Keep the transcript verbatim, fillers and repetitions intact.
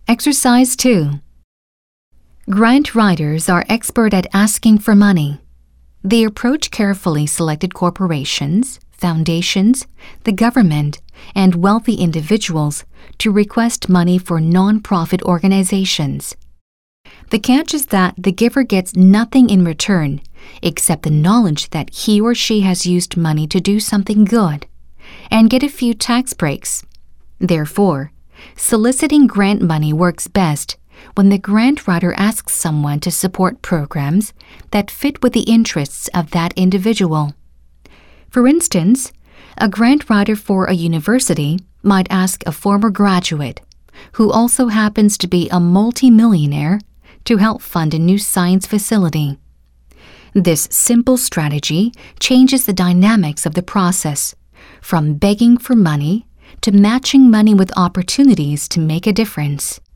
Exercise two. Grant writers are expert at asking for money. They approach carefully selected corporations, foundations, the government, and wealthy individuals to request money for non-profit organizations. The catch is that the giver gets nothing in return except the knowledge that he or she has used money to do something good, and get a few tax breaks. Therefore, soliciting grant money works best when the grant writer asks someone to support programs that fit with the interests of that individual. For instance, a grant writer for a university might ask a former graduate, who also happens to be a multi-millionaire, to help fund a new science facility. This simple strategy changes the dynamics of the process, from begging for money to matching money with opportunities to make a difference.